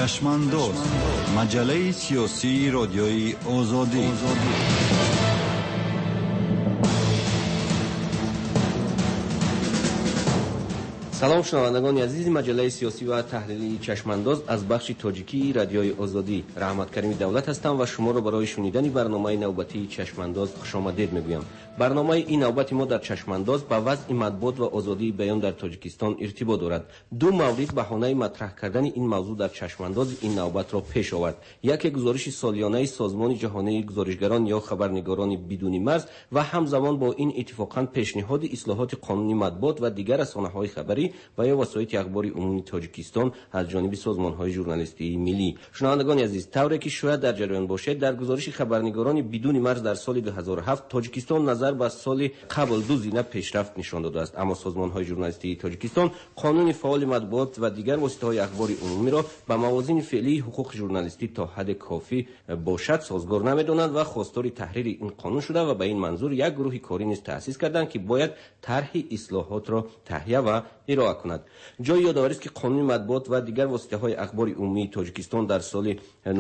چشمانداز، مجله سیاسی رادیوی آزادی. سلام شنوندگان عزیز مجله سیاسی و تحلیلی چشمانداز از بخش تاجیکی رادیوی آزادی. رحمت کریمی دولت هستم و شما را برای شنیدن برنامه نوبتی چشمانداز خوش آمدید میگویم. برنامه این نوبتی ما در چشمانداز با وضع مطبوعات و آزادی بیان در تاجیکستان ارتباط دارد. دو مورد بهانه مطرح کردن این موضوع در چشمانداز این نوبت را پیش آورد. یک گزارش سالیانه سازمان جهانی گزارشگران یا خبرنگاران بدون مرز و همزمان با این اتفاقا پیشنهاد اصلاحات قانونی مطبوعات و دیگر رسانه‌های خبری و یا وسایل اخباری عمومی تاجیکستان از جانب سازمان‌های ژورنالیستی ملی. شنوندگان عزیز، طوری که شاید در جریان باشد، در گزارش خبرنگاران بدون مرز در سال 2007 تاجیکستان نظر به سال قبل دو زینه پیشرفت نشان داده است، اما سازمان‌های ژورنالیستی تاجیکستان قانون فعال مطبوعات و دیگر وسایل اخباری عمومی را به موازین فعلی حقوق ژورنالیستی تا حد کافی باشد سازگار نمی‌دانند و خواستار تحریر این قانون شده و به این منظور یک گروه کاری نیز تأسیس کردند که باید طرح اصلاحات را تهیه و ارائه کند. جای یادآوری است که قانون مطبوعات و دیگر وسایل اخباری عمومی تاجیکستان در سال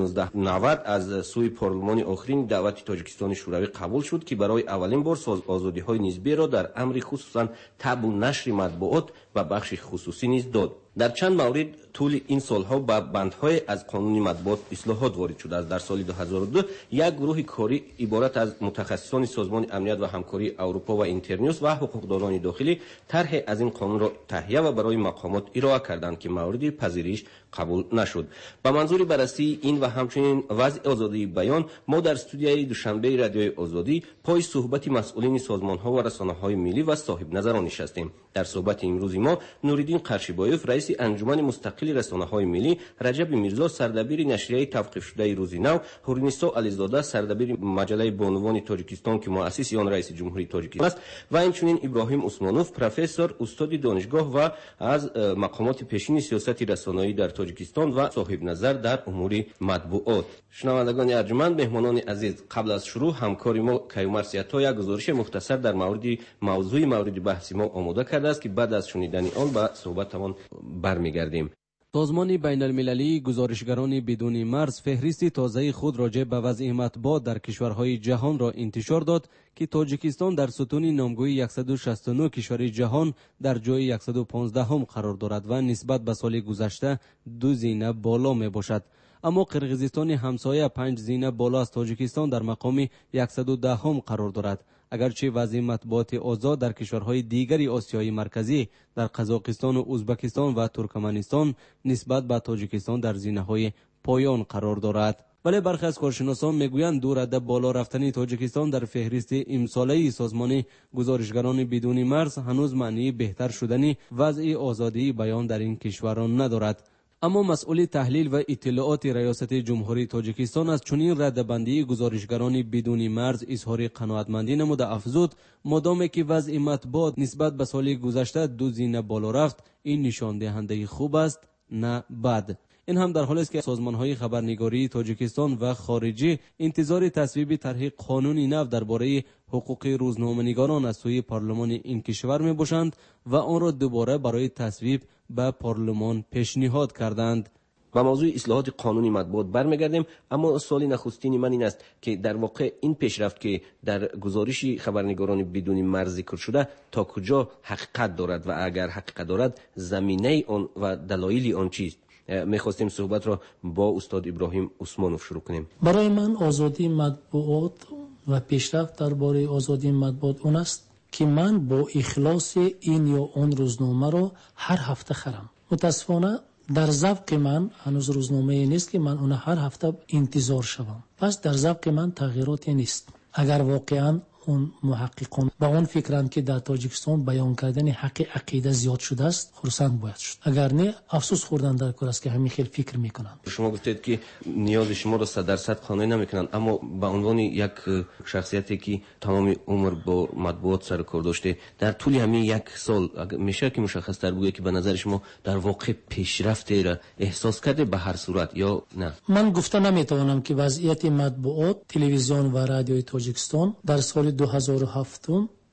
1990 از سوی پارلمان آخرین دعوت تاجیکستان شوروی قبول شد که برای اولین بار آزادی‌های نسبی را در امر خصوصا تبع و نشر مطبوعات و بخش خصوصی نیز داد. در چند مورد طول این سالها با بندهای از قانون مطبوعات اصلاحات وارد شده است. در سال 2002 یک گروه کاری عبارت از متخصصان سازمان امنیت و همکاری اروپا و اینترنیوس و حقوقدانان داخلی طرح از این قانون را تهیه و برای مقامات ارائه کردند که مورد پذیرش قبول نشد. به منظور بررسی این و همچنین وضع آزادی بیان ما در استودیوی دوشنبه رادیوی آزادی پای صحبت مسئولین سازمان‌ها و رسانه‌های ملی و صاحب نظران نشستیم. در صحبت امروزی ما نوریدین قرشیبایوف رئیس انجمن مستقل رسانه‌های ملی، رجب میرزا سردبیر نشریه توقیف شده روز نو، هورنیسا علیزاده سردبیر مجله بانوان تاجیکستان که مؤسس آن رئیس جمهوری تاجیکستان است و همچنین ابراهیم عثمانوف پروفسور استاد دانشگاه و از مقامات پیشین سیاست رسانه‌ای در تاجیکستان و صاحب نظر در امور مطبوعات. شنوندگان ارجمند، مهمانان عزیز، قبل از شروع همکار ما کیومرث عطا یک گزارش مختصر در موضوع مورد بحث ما آماده کرده است که بعد از شنیدن آن به صحبتمان برمیگردیم. سازمان بین المللی گزارشگران بدون مرز فهرستی تازه خود راجع به وضع مطبوعات در کشورهای جهان را انتشار داد که تاجیکستان در ستون نامگوی 169 کشور جهان در جای 115 قرار دارد و نسبت به سال گذشته 2 زینه بالا می باشد. اما قرقیزستان همسایه 5 زینه بالا از تاجیکستان در مقام 110 قرار دارد. اگرچه وضع مطبوعات آزاد در کشورهای دیگری آسیای مرکزی در قزاقستان و ازبکستان و ترکمنستان نسبت به تاجیکستان در زینه‌های پایان قرار دارد. ولی برخی از کارشناسان میگویند دو رده بالا رفتن تاجیکستان در فهرست امساله سازمان گزارشگران بدون مرز هنوز معنی بهتر شدن وضع آزادی بیان در این کشوران ندارد. اما مسئول تحلیل و اطلاعات ریاست جمهوری تاجیکستان از چنین ردبندی گزارشگران بدون مرز اظهار قناعتمندی نموده افزود مادامی که وضع مطبوعات نسبت به سال گذشته 2 زینه بالا رفت این نشان دهنده خوب است نه بد. این هم در حالی است که سازمان‌های خبرنگاری تاجیکستان و خارجی انتظار تصویب طرح قانونی نو درباره حقوق روزنامه‌نگاران از سوی پارلمان این کشور می‌باشند و آن را دوباره برای تصویب به پارلمان پیشنهاد کردند. با موضوع اصلاحات قانونی مطبوعات برمیگردیم، اما سوال نخستین من این است که در واقع این پیشرفت که در گزارش خبرنگاران بدون مرز ذکر شده تا کجا حقیقت دارد و اگر حقیقت دارد زمینه آن و دلایل آن چیست؟ می‌خواستیم صحبت را با استاد ابراهیم عثمانوف شروع کنیم. برای من آزادی مطبوعات و پیشرفت درباره آزادی مطبوعات اون است که من با اخلاص این یا اون روزنامه را هر هفته خرم. متاسفانه در ذوق من هنوز روزنامه نیست که من اون هر هفته انتظار شوم. پس در ذوق من تغییراتی نیست. اگر واقعا اون محققان با اون فکرند که در تاجیکستان بیان کردن حق عقیده زیاد شده است خرسند باید شد، اگر نه افسوس خوردن در کار است که همین خیلی فکر میکنند. شما گفتید که نیاز شما را 100% قانع نمیکنند، اما به عنوان یک شخصیتی که تمام عمر با مطبوعات سر کار داشته در طول همین یک سال میشه که مشخص تر بگوید که به نظر شما در واقع پیشرفتی را احساس کرده به هر صورت یا نه؟ من گفته نمیتوانم که وضعیت مطبوعات تلویزیون و رادیوی تاجیکستان در سال 2007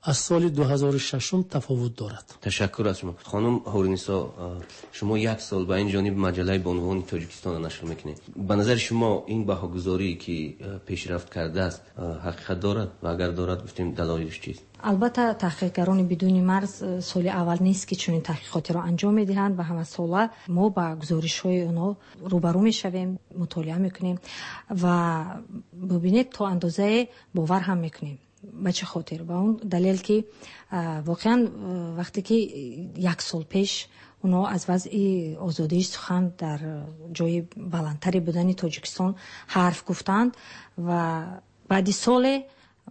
از سال 2006 تفاوت دارد. تشکر از شما. خانم هورنیسا، شما یک سال با این جانب مجله بانوان تاجیکستان نشر میکنید. به نظر شما این بهاگذاری که پیشرفت کرده است حقیقت دارد و اگر دارد گفتیم دلایلش چیست؟ البته تحقیقگران بدون مرز سال اول نیست که چنین تحقیقاتی را انجام میدهند و همه ساله ما با گزارش‌های اونها روبرو میشویم، مطالعه میکنیم و ببینید تا اندازه باور هم میکنیم. به چه خاطر؟ با اون دلیل که واقعا وقتی که یک سال پیش اونا از وضع آزادی سخن در جای بلندتری بودن تاجیکستان حرف گفتند و بعد سال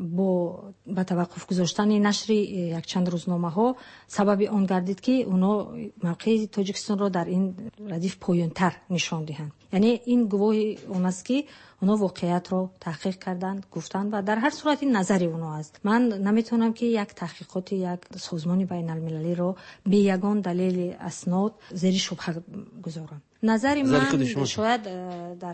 با توقف گذاشتن نشر یک چند روزنامه ها سبب آن گردید که اونا موقع تاجیکستان را در این ردیف پایین‌تر نشان دهند. یعنی این گواهی اون است که اونا واقعیت را تحقیق کردند، گفتند و در هر صورت این نظر اونا است. من نمیتونم که یک تحقیقات یک سازمان بین المللی را به یگان دلیل اسناد زیر شبهه گذارم. نظر من شاید در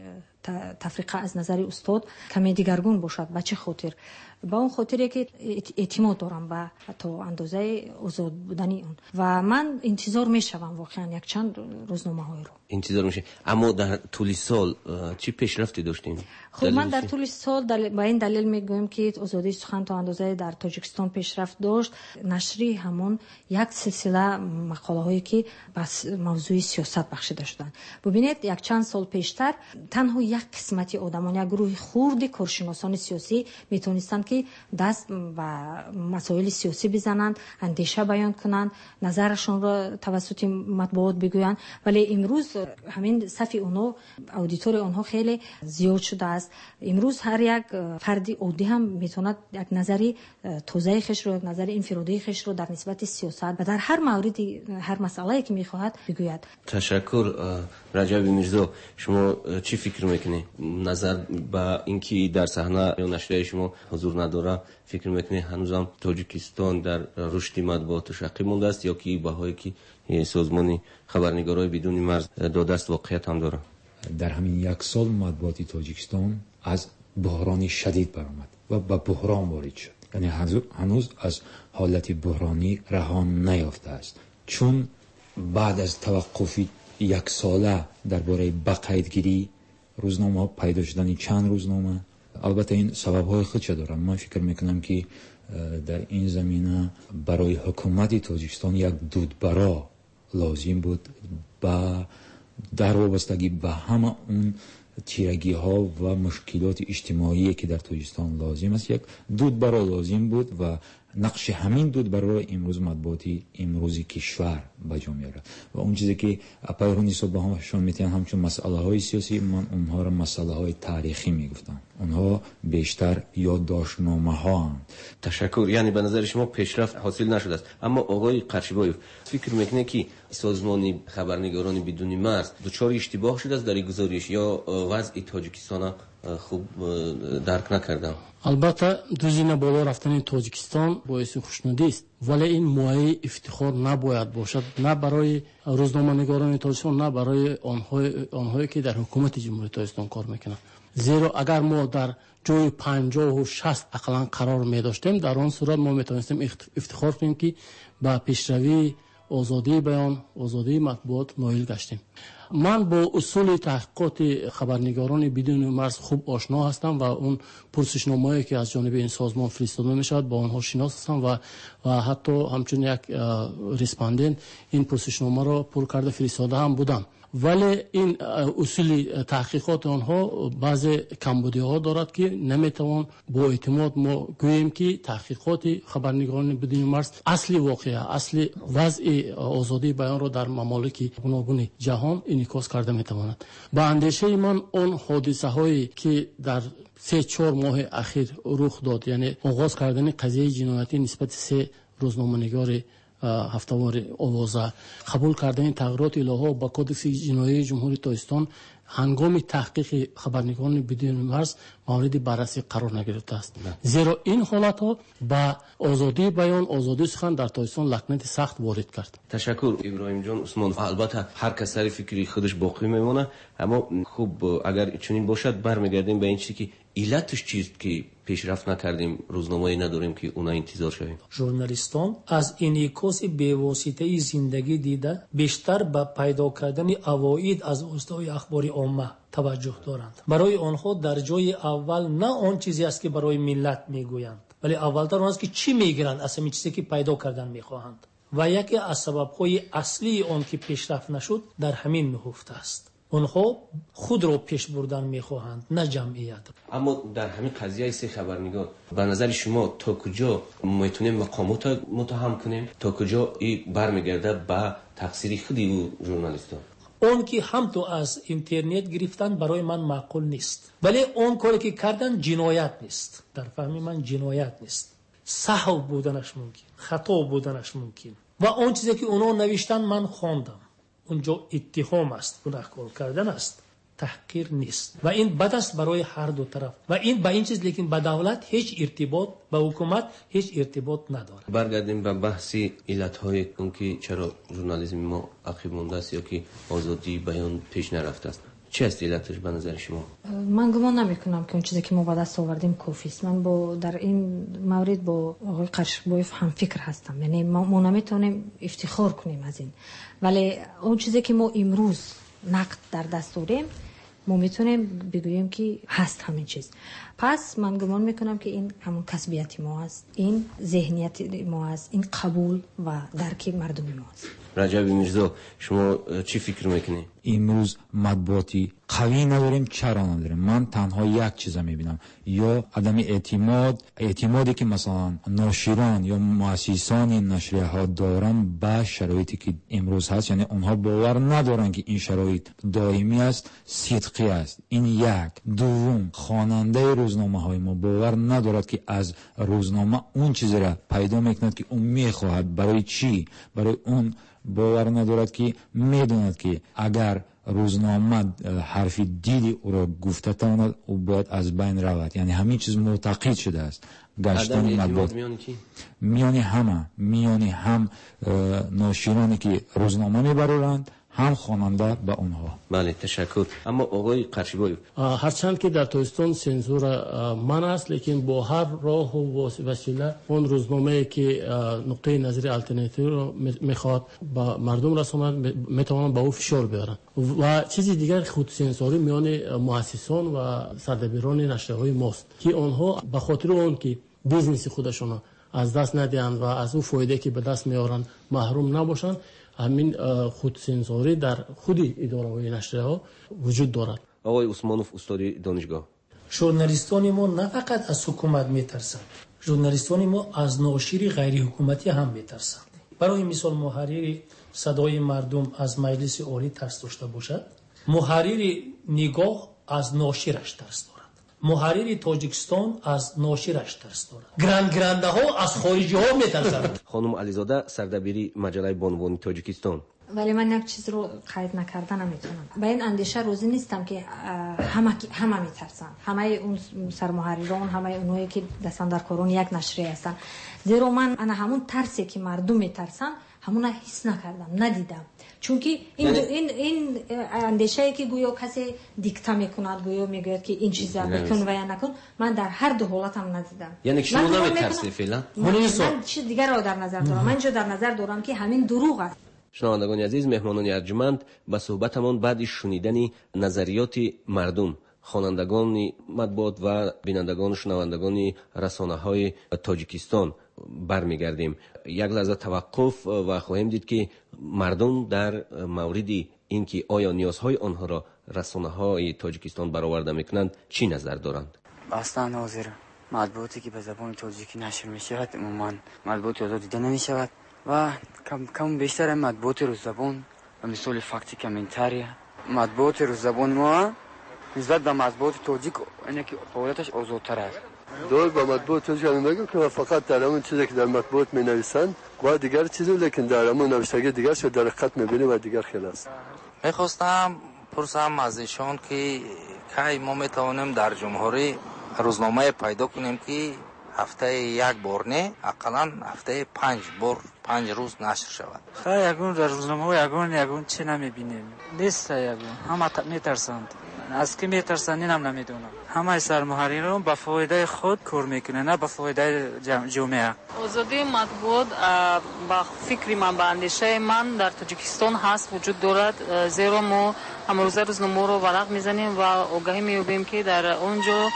تفریقه از نظر استاد کمی دیگرگون باشد. به چه خاطر؟ با اون خاطری که اعتماد دارم به تا اندازه آزاد بودنی اون و من انتظار میشوم واقعا یک چند روزنامه های رو انتظار میشه. اما در طول سال چی پیشرفتی داشتین؟ خب من در طول سال با این دلیل میگویم که آزادی سخن تا اندازه در تاجیکستان پیشرفت داشت. نشری همون یک سلسله مقاله هایی که بس موضوع سیاست بخشیده شدن. ببینید یک چند سال پیشتر تنها یک قسمتی آدمان، یک گروه خرد کارشناسان سیاسی میتونستند که دست و مسائل سیاسی بزنند، اندیشه بیان کنند، نظرشون را توسط مطبوعات بگویند. ولی امروز همین صف اونها، اودیتور اونها خیلی زیاد شده است. امروز هر یک فردی عادی هم میتواند یک نظری تازه خودش رو، یک نظر انفرادی خودش رو در نسبت سیاست و در هر موردی، هر مسئله‌ای که میخواهد بگوید. تشکر. رجب میرزا، شما چی فکر میکنی؟ نظر با اینکه در صحنه یا نشریه شما حضور نداره، فکر میکنی هنوزم تاجیکستان در رشد مطبوعات شقی مونده است یا که بهایی که سازمان خبرنگارای بدون مرز داده است واقعیت هم داره؟ در همین یک سال مطبوعات تاجیکستان از بحرانی شدید برآمد و به بحران وارد شد. یعنی هنوز از حالت بحرانی رها نیافته است، چون بعد از توقف یک ساله درباره بقیدگیری روزنامه پیدا شدن چند روزنامه، البته این سبب‌های خودش داره. من فکر میکنم که در این زمینه برای حکومت تاجیکستان یک دودبرا لازم بود در وابستگی به همه اون تیرگی ها و مشکلات اجتماعی که در تاجیکستان لازم است. یک دودبرا لازم بود و نقش همین دودبرا امروز مطبوعاتی امروزی کشور به جا میاره و اون چیزی که اپایرونی صبح همشون میتونن همچون مسئله های سیاسی، من اونها را مسئله های تاریخی میگفتم. اونها بیشتر یادداشتنامه ها هم. تشکر. یعنی به نظر شما پیشرفت حاصل نشده است. اما آقای قرشیبایف فکر میکنه که سازمان خبرنگاران بدون مرز دچار اشتباه شده است در گزارش یا وضع تاجیکستان خوب درک نکردم؟ البته دوزینه بالا رفتن تاجیکستان باعث خوشنودی است، ولی این مایه افتخار نباید باشد، نه برای روزنامه‌نگاران تاجیکستان، نه برای آنهایی که در حکومت جمهوری تاجیکستان کار میکنند. زیرا اگر ما در جای 50 و 60 اقلا قرار می داشتیم، در آن صورت ما میتونستیم افتخار کنیم که با پیشروی آزادی بیان، آزادی مطبوعات نائل گشتیم. من با اصول تحقیقات خبرنگاران بدون مرز خوب آشنا هستم و اون پرسشنامه‌ای که از جانب این سازمان فرستاده میشود با آنها شناس هستم و حتی همچون یک ریسپاندنت این پرسشنامه را پر کرده فرستاده هم بودم. ولی این اصول تحقیقات آنها بعض کمبودی‌ها دارد که نمیتوان با اعتماد ما گوییم که تحقیقات خبرنگاران بدون مرز اصلی واقعه، اصلی وضع آزادی بیان را در ممالک گوناگون جهان انعکاس کرده میتواند. با اندیشه من اون حادثه هایی که در 3-4 ماه اخیر رخ داد، یعنی آغاز کردن قضیه جنایتی نسبت 3 روزنامه‌نگار هفته‌وار آوازه، قبول کردن تغییرات الهه با کدکس جنایی جمهوری تاجیکستان هنگام تحقیق خبرنگاران بدون مرز مورد بررسی قرار نگرفته است. زیرا این حالت ها با آزادی بیان، آزادی سخن در تاجیکستان لکنت سخت وارد کرد. تشکر ابراهیم جان. عثمان، البته هر کس سر فکری خودش باقی میمونه، اما خوب اگر چنین باشد برمیگردیم به این چیزی که علتش چیست که پیشرفت نکردیم، روزنامه‌ای نداریم که اونا انتظار شویم. ژورنالیستان از انعکاس بی‌واسطه زندگی دیده بیشتر به پیدا کردن فواید از اوستای اخبار عامه توجه دارند. برای آنها در جای اول نه آن چیزی است که برای ملت میگویند، ولی اولتر آن است که چی میگیرند از همین چیزی که پیدا کردن میخواهند. و یکی از سبب‌های اصلی آن که پیشرفت نشد در همین نهفته است. آنها خود را پیش بردن میخواهند، نه جمعیت. اما در همین قضیه سه خبرنگار به نظر شما تا کجا میتونیم مقامات متهم کنیم، تا کجا این برمیگرده به تقصیر خودی و ژورنالیستان؟ اون که هم تو از اینترنت گرفتن برای من معقول نیست، ولی اون کاری که کردن جنایت نیست. در فهم من جنایت نیست، سهو بودنش ممکن، خطا بودنش ممکن. و اون چیزی که اونا نوشتن من خواندم، اونجا اتهام است، گناهکار کردن است، تحقیر نیست. و این بد است برای هر دو طرف. و این با این چیز، لیکن با دولت هیچ ارتباط، با حکومت هیچ ارتباط نداره. برگردیم به بحث علت‌های اون که چرا ژورنالیسم ما عقب مونده است یا که آزادی بیان پیش نرفته است. چه است علتش به نظر شما؟ من گمان نمی‌کنم که اون چیزی که ما به دست آوردیم کافی است. من در این مورد با آقای قشقبایف هم فکر هستم. یعنی ما نمیتونیم افتخار کنیم از این، ولی اون چیزی که ما امروز نقد در دست داریم ما میتونیم بگوییم که هست همین چیز. پس من گمان میکنم که این همون کسبیت ما است، این ذهنیت ما است، این قبول و درک مردم ما است. رجب میرزا، شما چی فکر میکنی؟ امروز مطبوعاتی قوی نداریم. چرا نداریم؟ من تنها یک چیز میبینم، یا عدم اعتمادی که مثلا ناشران یا مؤسسان نشریه ها دارن به شرایطی که امروز هست. یعنی اونها باور ندارن که این شرایط دائمی است، صدقی است. این یک. دوم، خواننده روزنامه های ما باور ندارد که از روزنامه اون چیزی را پیدا میکند که اون میخواهد. برای چی؟ برای اون باور ندارد که میدوند که اگر روزنامه حرف دیدی او را گفته تواند او باید از بین رود. یعنی همین چیز معتقد شده است. گشتن مطبوعات میانی هم ناشرانی که روزنامه میبرند، هم خواننده به اونها. بله، تشکر. اما آقای قرشیبایو، هرچند که در تاجیکستان سانسور من است، لیکن با هر راه و وسیله اون روزنامه‌ای که نقطه نظر الटरनेटिव رو میخواد با مردم رساند میتوانن با او فشار بیارن. و چیزی دیگر خود سانسوری میان مؤسسان و سردبیران نشریه‌های ماست که آنها به خاطر اون که بیزنس خودشون از دست ندهند و از اون فایده که به دست میارن محروم نباشند، همین خودسانسوری در خود اداره‌های نشریه‌ها وجود دارد. آقای عثمانوف، استاد دانشگاه، ژورنالیستان ما نه فقط از حکومت میترسند، ژورنالیستان ما از ناشر غیر حکومتی هم میترسند. برای مثال محرر صدای مردم از مجلس عالی ترس داشته باشد، محرر نگاه از ناشرش ترس دارد، محرر تاجیکستان از ناشرش ترس دارد، گرانده ها از خارجی ها میترسند. خانم علیزاده، سردبیری مجله بانوان تاجیکستان. ولی من یک چیز رو قید نکردن نمیتونم. با این اندیشه روزی نیستم که همه میترسن، همه اون سرمحرران، همه اونایی که دستاندرکاران یک نشریه هستن. زیرا من همون ترسی که مردم میترسن همون حس نکردم، ندیدم. چون که این اندیشه که گویا کسی دیکته میکند، گویا میگوید که این چیزا بکن و یا نکن، من در هر دو حالت هم ندیدم. یعنی شما نمیترسی فعلا؟ من چیز دیگر رو در نظر دارم. من جو در نظر دارم که همین دروغ است. شنوندگان عزیز، مهمانان ارجمند، به صحبتمان بعد شنیدن نظریات مردم، خوانندگان مطبوعات و بینندگان و شنوندگان رسانه‌های تاجیکستان برمیگردیم. یک لحظه توقف و خواهیم دید که مردم در مورد اینکه آیا نیازهای آنها را رسانه‌های تاجیکستان برآورده میکنند چی نظر دارند. اصلا ناظر مطبوعاتی که به زبان تاجیکی نشر میشود عموما مطبوعات آزاد دیده نمیشود و کم بیشتر مطبوعات روززبان به مثال فکتی کامنتاری مطبوعات روززبان ما نسبت به مطبوعات تاجیک اینه که فعالیتش آزادتر است. دور با مطبوعات تاجیک نمیگم که فقط در همون چیزی که در مطبوعات مینویسن و دیگر چیزی، لیکن در همون نوشتگی دیگر شو در خط میبینیم و دیگر خلاص. میخواستم پرسم از ایشان که کی ما میتوانیم در جمهوری روزنامه پیدا کنیم که هفته یک بار نه اقلا هفته 5 روز نشر شود. خیلی یگون در روزنامه یگون چی نمیبینیم نیست. یگون همه میترسند. از کی میترسند اینم نمیدونم. همه سرمحرران به فایده خود کار میکنه نه به فایده جامعه. آزادی مطبوعات با فکر من به اندیشه من در تاجیکستان هست وجود دارد، زیرا ما امروزه روزنامه رو ورق میزنیم و آگاهی مییابیم که در اونجا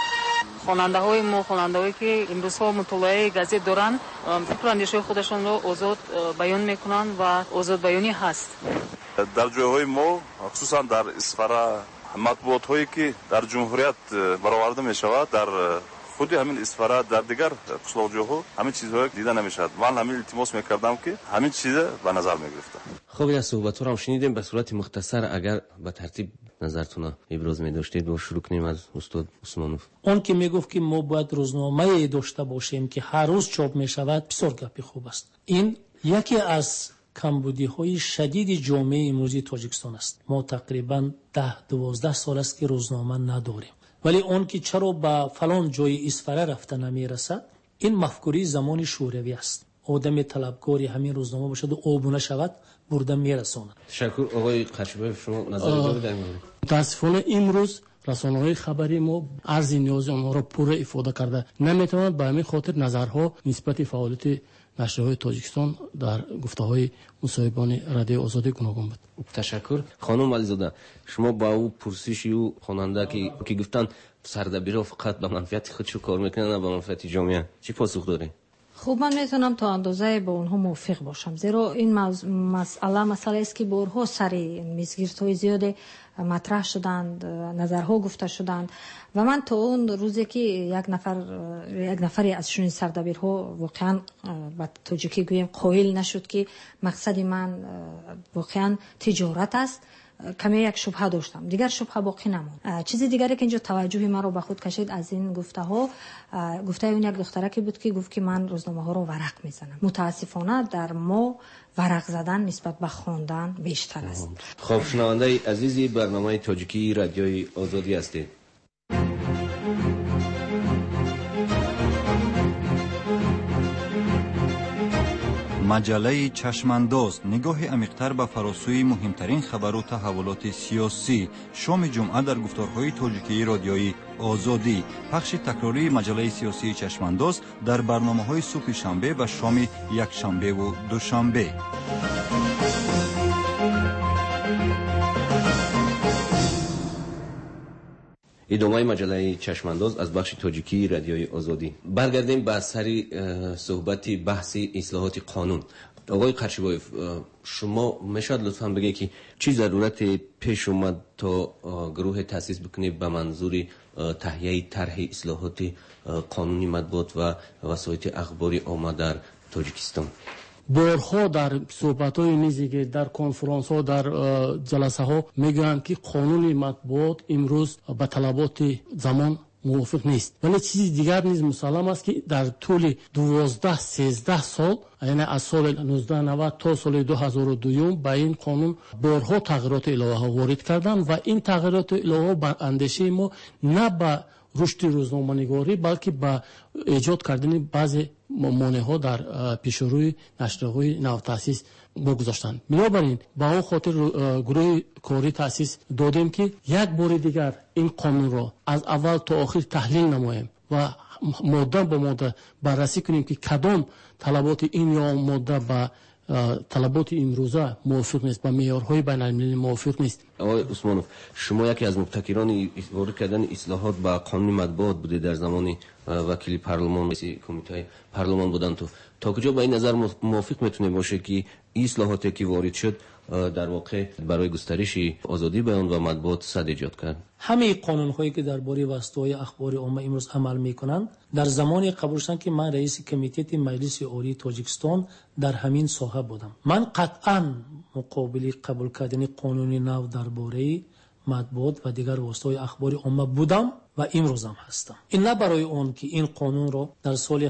خواننده‌هایی که امروزها مطالعه گازت دارن فکر و اندیشه خودشون رو آزاد بیان میکنن و آزاد بیانی هست. در جاهای ما خصوصا در اسفاره مطبوعات هایی که در جمهوریت برآورده می شود در خود همین اسفاره در دیگر قشلاق جاها همین چیزها دیده نمیشد. من همین التماس میکردم که همین چیز به نظر میگرفتم. خب این صحبت رو هم شنیدیم. به صورت مختصر اگر به ترتیب نظرتون ابراز می داشتید با شروع کنیم از استاد عثمانوف. اون که میگفت که ما باید روزنامه داشته باشیم که هر روز چاپ می شود بسیار گپ خوب است. این یکی از کمبودی‌های شدید جامعه امروزی تاجیکستان است. ما تقریبا 10-12 سال است که روزنامه نداریم. ولی اون که چرا به فلان جای اسفره رفته نمیرسد، این مفکوری زمان شوروی است. آدم طلبکاری همین روزنامه باشد و آبونه شود برده میرساند. تشکر. آقای قرچیبایف شما نظر دارید در این مورد؟ متاسفانه امروز رسانه‌های خبری ما ارز نیاز آنها را پوره افاده کرده نمیتوانند. به همین خاطر نظرها نسبت فعالیت نشریه‌های تاجیکستان در گفته‌های مصاحبان رادیو آزادی گوناگون بود. تشکر. خانم علیزاده، شما با او پرسشی او خواننده که گفتن سردبیرها فقط به منفعت خودشو کار میکنن نه به منفعت جامعه، چی پاسخ دارید؟ خب من میتونم تا اندازه با اونها موافق باشم، زیرا این مسئله است که بارها سر میزگیرت‌های زیاد مطرح شدند، نظرها گفته شدند و من تا اون روزی که یک نفری از شون سردبیرها واقعا با توجیکی گویم قائل نشد که مقصد من واقعا تجارت است، کمی یک شبهه داشتم. دیگر شبهه باقی نموند. چیزی دیگری که اینجا توجه من رو به خود کشید از این گفته اون یک دختره که بود که گفت که من روزنامه ها رو ورق میزنم. متاسفانه در ما ورق زدن نسبت به خواندن بیشتر است. خب شنونده عزیزی برنامه تاجیکی رادیوی آزادی هستید. مجله چشمانداز نگاه عمیق‌تر به فراسوی مهمترین خبر و تحولات سیاسی. شام جمعه در گفتارهای تاجیکی رادیویی آزادی. پخش تکراری مجله سیاسی چشمانداز در برنامه‌های صبح شنبه و شام یک شنبه و دوشنبه. ادامه مجله چشمانداز از بخش تاجیکی رادیوی آزادی. برگردیم به سر صحبت بحث اصلاحات قانون. آقای قرچیبایف، شما میشد لطفاً بگید که چی ضرورت پیش اومد تا گروه تأسیس بکنید به منظور تهیه طرح اصلاحات قانونی مطبوعات و وسایل اخباری عامه در تاجیکستان؟ بارها در صحبت‌های میزی در کنفرانس ها در جلسه ها میگویند که قانون مطبوعات امروز به طلبات زمان موافق نیست، ولی چیزی دیگر نیز مسلم است که در طول 12-13 سال، یعنی از سال 1990 تا سال 2002 به این قانون بارها تغییرات الهه ها وارد کردند و این تغییرات الهه بر اندیشه ما نه به رشد روزنامه‌نگاری بلکه به ایجاد کردن بعضی مانع‌ها در پیشروی نشریه‌های نو تأسیس بگذاشتند. بنابراین با اون خاطر گروه کاری تأسیس دادیم که یک بار دیگر این قانون را از اول تا آخر تحلیل نماییم و ماده به ماده بررسی کنیم که کدام طلبات این یا ماده با طلبات امروزه موافق نیست، با معیارهای بین‌المللی موافق نیست. آقای عثمانوف، شما یکی از مبتکران وارد کردن اصلاحات با قانون مطبوعات بوده در زمان وکیل پارلمان، کمیته پارلمان بودن. تا کجا با این نظر موافق میتونه باشه که اصلاحاتی که وارد شد در واقع برای گسترش آزادی بیان و مطبوعات صد ایجاد کرد؟ همه قانون‌هایی که درباره وسایل اخباری عامه امروز عمل می‌کنند در زمان قبولشون که من رئیس کمیته مجلس عالی تاجیکستان در همین ساحه بودم. من قطعاً مقابل قبول کردن قانون نو درباره مطبوعات و دیگر وسایل اخباری عامه بودم و امروز هم هستم. این نه برای اون که این قانون رو در سال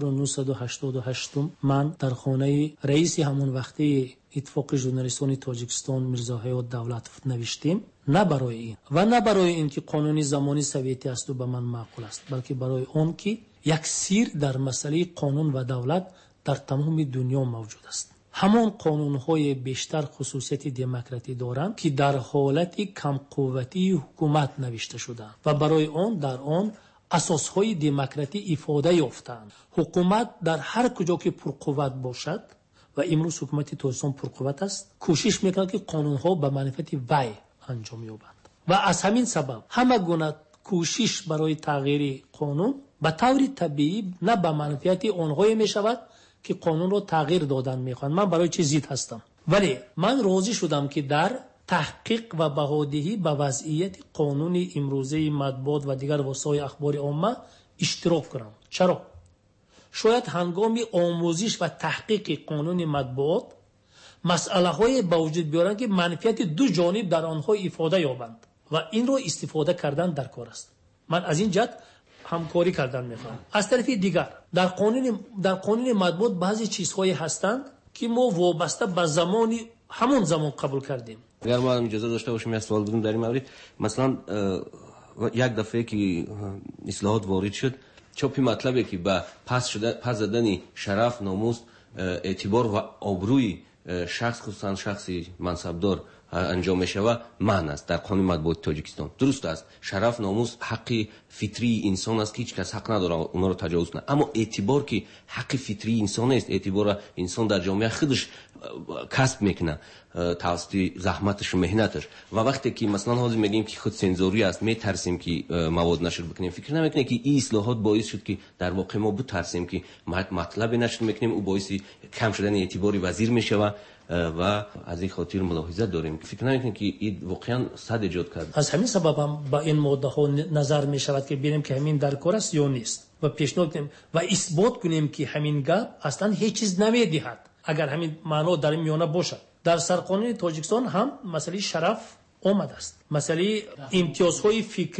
1988 من در خانه رئیس همون وقتی اتفاق ژورنالیستان تاجیکستان میرزا حیات دولتوف نوشتیم نه برای این و نه برای این که قانون زمانی سوویتی است و به من معقول است، بلکه برای اون که یک سیر در مسئله قانون و دولت در تمام دنیا موجود است. همون قانون‌های بیشتر خصوصیت دموکراتی دارند که در حالت کم قوتی حکومت نوشته شدند و برای آن در آن اساس‌های دموکراتی افاده یافتند. حکومت در هر کجا که پرقوت باشد و امروز حکومت تاجیکستان پرقوت است، کوشش می‌کند که قانون‌ها به منفعت وی انجام یابند و از همین سبب همه گونه کوشش برای تغییر قانون به طور طبیعی نه به منفعت آنهایی می‌شود که قانون رو تغییر دادن میخوان. من برای چی زید هستم، ولی من راضی شدم که در تحقیق و بهادهی به وضعیت قانون امروزه مطبوعات و دیگر وسایل اخبار عامه اشتراک کنم. چرا؟ شاید هنگام آموزش و تحقیق قانون مطبوعات مسئله های به وجود بیارند که منفعت دو جانب در آنها افاده یابند و این رو استفاده کردن در کار است. من از این جهت همکاری کردن میخوام. از طرف دیگر در قانون مطبوعات بعضی چیزهایی هستند که ما وابسته به همون زمان قبول کردیم. اگر ما اجازه داشته باشیم یک سوال بدیم در این مورد، مثلا یک دفعه که اصلاحات وارد شد، چاپی مطلبی که به پس زدن شرف، ناموس، اعتبار و آبروی شخص، خصوصا شخصی منصبدار انجام میشود من است در قانون مطبوعات تاجیکستان. درست است، شرف، ناموس حق فطری انسان است که هیچ کس حق نداره اونا رو تجاوز کنه، اما اعتبار که حق فطری انسان است، اعتبار انسان در جامعه خودش کسب میکنه توسط زحمتش و مهنتش، و وقتی که مثلا حاضر میگیم که خود سنزوری است، میترسیم که مواد نشر بکنیم، فکر نمیکنه که این اصلاحات باعث شد که در واقع ما بترسیم که مطلب نشر میکنیم او باعث کم شدن اعتبار وزیر میشه و از این خاطر ملاحظه داریم که فکر نمیکنیم که این واقعا صد ایجاد کرد. از همین سبب هم با این ماده ها نظر می شود که ببینیم که همین در کار است یا نیست و پیشنهاد کنیم و اثبات کنیم که همین گپ اصلا هیچ چیز نمیدهد اگر همین معنا در میانه باشد. در سرقانون تاجیکستان هم مسئله شرف آمده است، مسئله امتیازهای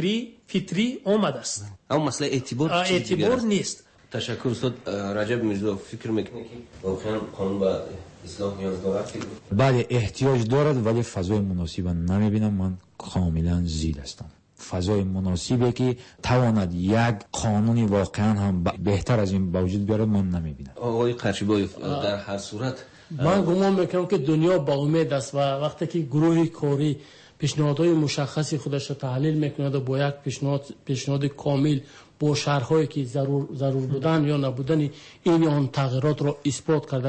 فطری آمده است، اما مسئله اعتبار نیست. تشکر استاد رجب میرزا. فکر میکنه که واقعا قانون با اصلاح نیاز دارد؟ بله احتیاج دارد، ولی فضای مناسب نمیبینم. من کاملا ضد هستم. فضای مناسبی که تواند یک قانونی واقعا هم بهتر از این وجود بیاره من نمیبینم. آقای قرچیبایف در هر صورت من گمان میکنم که دنیا با امید است و وقتی که گروه کاری پیشنهادهای مشخصی خودش را تحلیل میکنه و با یک پیشنهاد کامل با شرح‌هایی که ضرور بودن یا نبودن این آن تغییرات را اثبات کرده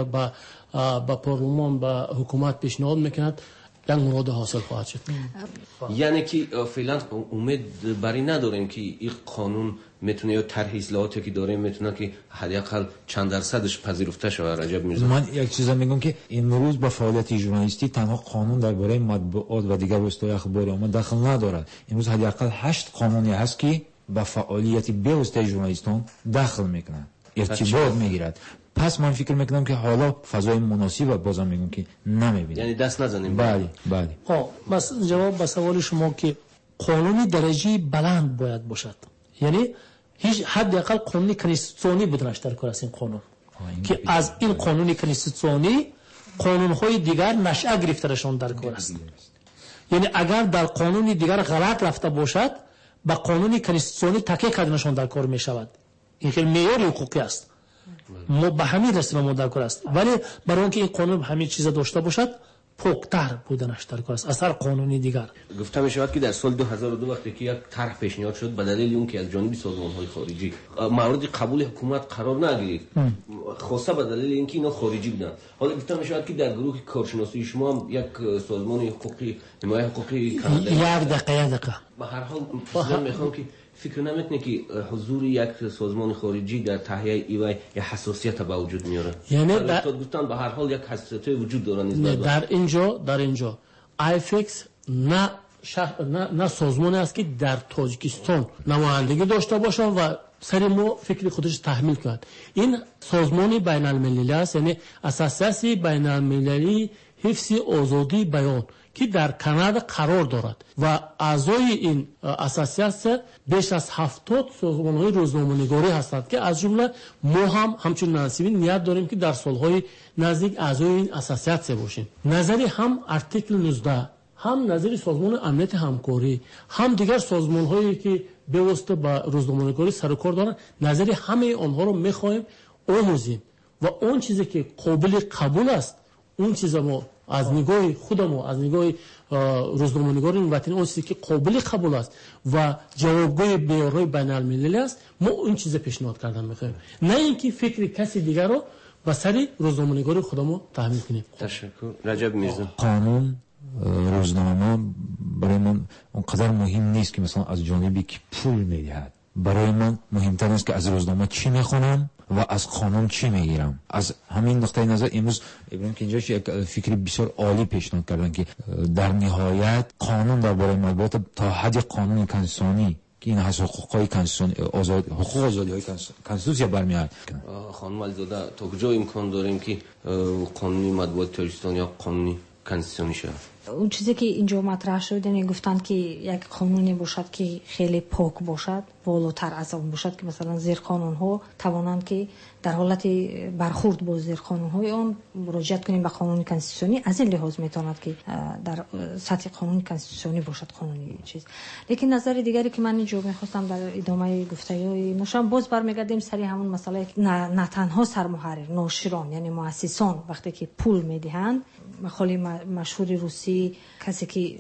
با پارلمان و حکومت پیشنهاد میکند، یک مراد حاصل خواهد شد. یعنی که فعلا امید بری نداریم که این قانون میتونه یا طرح اصلاحاتی که داریم میتونه که حداقل چند درصدش پذیرفته شود. رجب میرزا، من یک چیز میگم که امروز با فعالیت ژورنالیستی تنها قانون درباره مطبوعات و دیگر وسایل اخبار عامه دخل ندارد. امروز حداقل 8 قانونی هست که با فعالیت به واسطه ژورنالیستان دخل میکنند، ارتباط میگیرد. پس من فکر میکنم که حالا فضای مناسب بازم میگم که نمیبینم. یعنی دست نزنیم. بله. بس جواب به سوال شما که قانونی درجه بلند باید باشد، یعنی هیچ حداقل قانونی کنستیتوسیونی بودنش در کار است این قانون که از این قانونی کنستیتوسیونی قانون‌های دیگر نشأه گرفتهشون در کار است. یعنی اگر در قانونی دیگر غلط رفته باشد با قانونی کنستیتوسیونی تکیه کردنشون در کار می شود. این خیلی معیار حقوقی است. ما به همین رسم ما در کار است، ولی برای اینکه این قانون همین چیز داشته باشد پختر بودنش در کار است از هر قانونی دیگر. گفته می شود که در سال 2002 وقتی که یک طرح پیشنهاد شد به دلیل اون که از جانب سازمان‌های خارجی مورد قبول حکومت قرار نگیرید، خاصه به دلیل اینکه اینا خارجی بودن، حالا گفته می شود که در گروه کارشناسی شما هم یک سازمان حقوقی نماینده حقوقی یک دقیقه به هر حال من میخوام که فکر نمیکنه که حضور یک سازمان خارجی در تهیه ایوای یک حساسیت به وجود میاره؟ یعنی گفتن به هر حال یک حساسیت وجود داره. در اینجا آیفکس نه سازمانی است که در تاجیکستان نمایندگی داشته باشه و سری ما فکر خودش تحمیل کرد. این سازمانی بین المللی است، یعنی اساسیاسی بین المللی حفظ آزادی بیان که در کانادا قرار دارد و اعضای این اساسیاسیون بیش از 70 سازمان‌های روزنامه‌نگاری هستند که از جمله ما هم همچون نصیبی نیت داریم که در سال‌های نزدیک اعضای این اساسیاسیون باشیم. نظری هم ارتیکل 19 هم نظر سازمان امنیت همکاری هم دیگر سازمان‌هایی که به واسطه با روزنامه‌نگاری سر و کار دارن، نظر همه آنها رو می‌خوایم آموزیم و اون چیزی که قابل قبول است، اون چیزا ما از نگاه خودمون، از نگاه روزنامه‌نگاران وطنی، اون چیزی که قابل قبول است و جوابگوی معیارهای بین‌المللی است، ما اون چیز پیشنهاد کردن می‌خوایم، نه اینکه فکر کسی دیگر رو به سر روزنامه‌نگاری خودمون تحمیل کنیم. تشکر. رجب میرزا. قانون روزنامه برای من اونقدر مهم نیست که مثلا از جانبی که پول میدهد. برای من مهمتر است که از روزنامه چی میخونم و از قانون چی میگیرم. از همین نقطه نظر امروز ابراهیم کنجاش یک فکری بسیار عالی پیشنهاد کردن که در نهایت قانون درباره مطبوعات تا حد قانون کنستیتوشنی که این از حقوق‌های کنستیتوشنی، حقوق آزادی‌های کنستیتوشنی برمیاد. خانم علیزاده، تا کجا امکان داریم که قانون مطبوعات تاجیکستان یا قانون کنستیتوشنی شود؟ اون چیزی که اینجا مطرح شد، یعنی گفتن که یک قانونی باشد که خیلی پاک باشد، والاتر از اون باشد که مثلا زیر قانون ها توانند که در حالت برخورد با زیر قانون های اون مراجعت کنیم به قانون کنستیتوشنی. از این لحاظ میتواند که در سطح قانون کنستیتوشنی باشد قانونی چیز. لیکن نظر دیگری که من اینجا میخواستم در ادامه گفتگوی نشان باز برمیگردیم سری همون مسئله نه تنها سرمحرر، ناشران یعنی مؤسسان وقتی که پول میدهند، مقاله مشهور روسی کسی که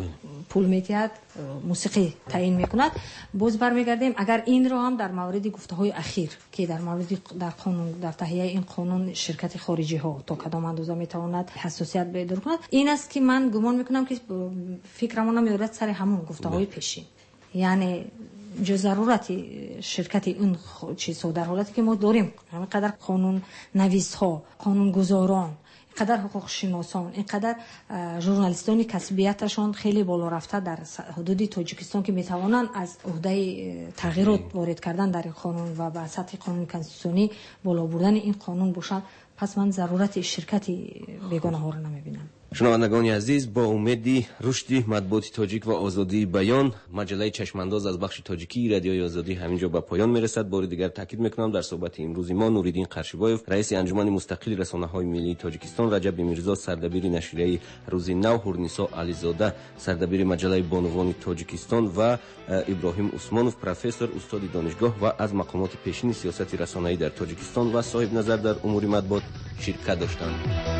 پول میدهد موسیقی تعیین میکند، باز برمیگردیم اگر این رو هم در مورد گفته‌های اخیر که در مورد در قانون، در تهیه این قانون شرکت خارجی ها تا کدام اندازه میتواند حساسیت بیدار کند، این است که من گمان میکنم که فکرمون میاد سر همون گفته‌های پیشین، یعنی جو ضرورت شرکت این چیز در حالتی که ما داریم همینقدر قانون نویس ها، قانون گذاران، اینقدر حقوق شناسان، اینقدر ژورنالیستان کسبیتشان خیلی بالا رفته در حدود تاجیکستان که میتوانند از عهده تغییرات وارد کردن در این قانون و به سطح قانون کنستیتوشنی بالا بردن این قانون باشد، پس من ضرورت شرکت بیگانه ها رو نمیبینم. شنوندگان عزیز، با امید رشد مطبوعات تاجیک و آزادی بیان، مجله چشمانداز از بخش تاجیکی رادیوی آزادی همینجا به پایان میرسد. بار دیگر تاکید میکنم در صحبت امروز ما نوریدین قرشیبایف، رئیس انجمن مستقل رسانه‌های ملی تاجیکستان، رجب میرزا سردبیر نشریه روز نو، هورنیسا علیزاده سردبیر مجله بانوان تاجیکستان و ابراهیم عثمانوف پروفسور استاد دانشگاه و از مقامات پیشین سیاست رسانه‌ای در تاجیکستان و صاحب نظر در امور مطبوعات شرکت داشتند.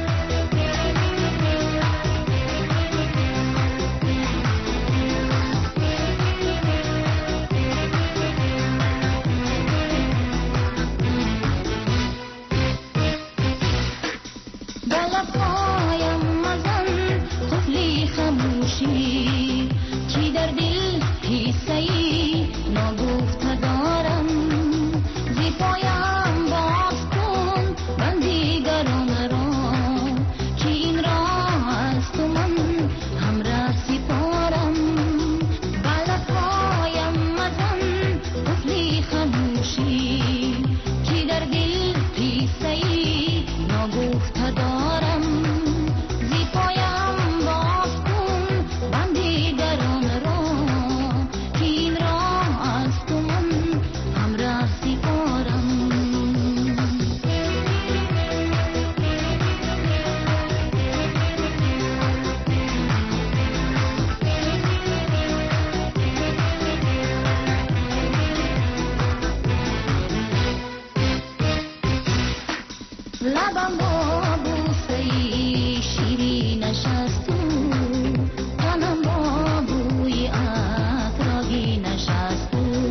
چی در دل حیثه‌ای نگفته دارم، زی پایم باز کن بندیگران را، که این راه از تو من همراه سپارم. بالا پایم مزن قفلی خموشی، چی در دل حیثه‌ای نگفته دارم، زی پایم باز کن بندیگران را، که این راه از تو من همراه سپارم. لبم با بوسه‌ای شیرین نشست، تنم با بوی عطرآگین نشست،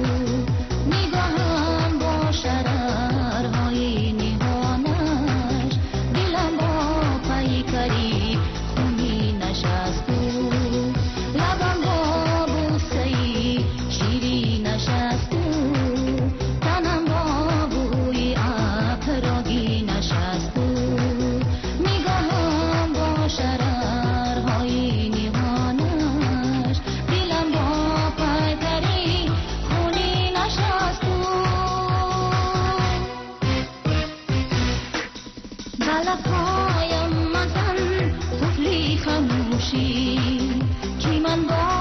نگاهم با شررهای نهانش، دلم با پیکری خونی نشست. لبم با بوسه‌ای شیرین نشست، تنم با بوی عطرآگین نشست، نگاهم با شررهای نهانش، دلم با پیکری خونی نشست. بالا پایم مزن قفلی خموشی، که من با